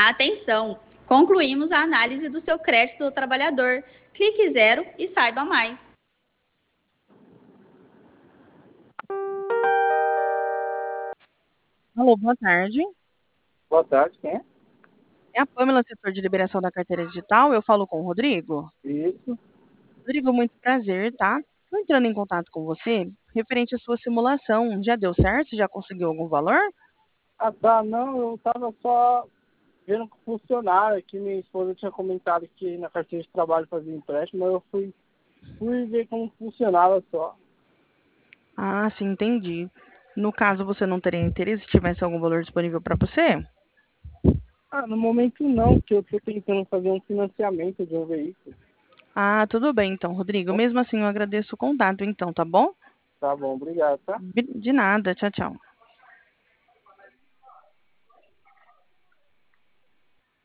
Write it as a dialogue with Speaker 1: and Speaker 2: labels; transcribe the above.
Speaker 1: Atenção! Concluímos a análise do seu crédito do trabalhador. Clique zero e saiba mais.
Speaker 2: Alô, boa tarde.
Speaker 3: Boa tarde, quem é?
Speaker 2: É a Pâmela, setor de liberação da carteira digital. Eu falo com o Rodrigo.
Speaker 3: Isso.
Speaker 2: Rodrigo, muito prazer, tá? Tô entrando em contato com você referente à sua simulação. Já deu certo? Já conseguiu algum valor?
Speaker 3: Ah, tá. Não, eu tava só vendo com o funcionário que minha esposa tinha comentado que na carteira de trabalho fazia empréstimo, mas eu fui ver como funcionava só.
Speaker 2: Ah, sim, entendi. No caso, você não teria interesse se tivesse algum valor disponível para você?
Speaker 3: Ah, no momento não, que eu tô tentando fazer um financiamento de um veículo.
Speaker 2: Ah, tudo bem então, Rodrigo. Mesmo assim, eu agradeço o contato então, tá bom?
Speaker 3: Tá bom, obrigado, tá?
Speaker 2: De nada. Tchau, tchau.